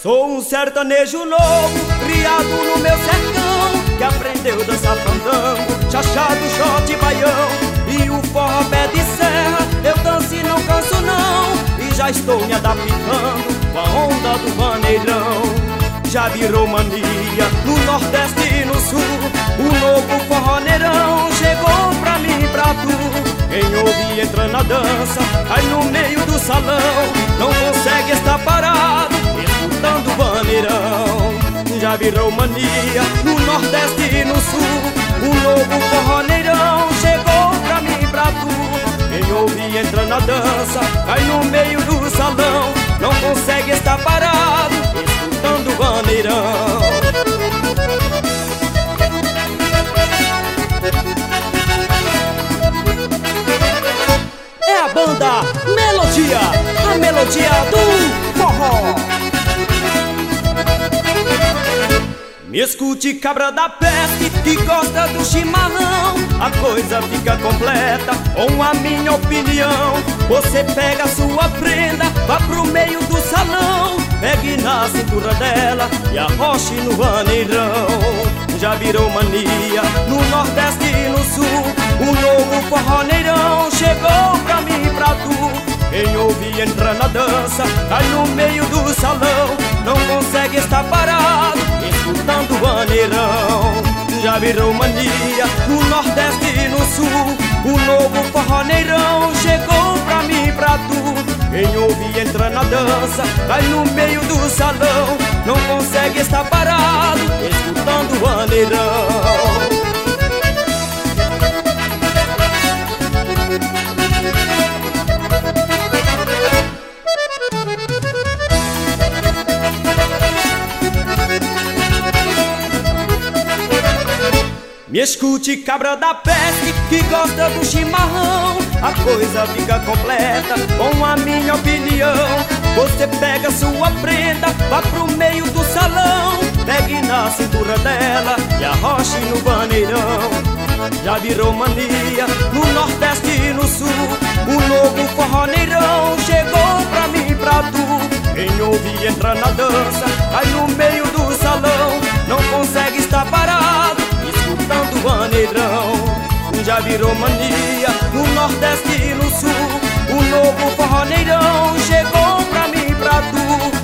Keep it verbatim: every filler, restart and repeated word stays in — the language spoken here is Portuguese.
Sou um sertanejo novo, criado no meu sertão, que aprendeu a dançar fandango, chachado, shot e baião. E o forró pé de serra, eu danço e não canso não. E já estou me adaptando com a onda do maneirão. Já virou mania no Nordeste e no Sul, o novo forroneirão chegou pra mim e pra tu. Quem ouve entra na dança, cai no meio do salão, não consegue estar parado escutando o maneirão. Já virou mania no Nordeste e no Sul, o novo forroneirão chegou pra mim e pra tu. Quem ouve entra na dança, cai no meio do salão, não consegue estar parado escutando o maneirão. É a banda Melodia, a melodia do forró. Me escute, cabra da peste, que gosta do chimarrão, a coisa fica completa com a minha opinião. Você pega a sua prenda, vá pro meio do salão, pegue na cintura dela e arroche no maneirão. Já virou mania no Nordeste e no Sul, o novo forroneirão chegou pra mim e pra tu. Quem ouve entra na dança, cai no meio do salão, não consegue estar parado escutando o maneirão. Já virou mania no Nordeste e no Sul, o novo forroneirão chegou pra mim e pra tu. Quem ouve entra na dança, cai no meio do salão, não consegue estar parado escutando o maneirão. Me escute, cabra da peste, que gosta do chimarrão, a coisa fica completa com a minha opinião. Você pega sua prenda, vá pro meio do salão, pegue na cintura dela e arroche no maneirão. Já virou mania no Nordeste e no Sul, o novo forroneirão chegou pra mim e pra tu. Quem ouve entra na dança, cai no meio do salão, não consegue estar parado escutando o maneirão. Já virou mania no Nordeste e no Sul, o novo forroneirão chegou pra mim e pra tu.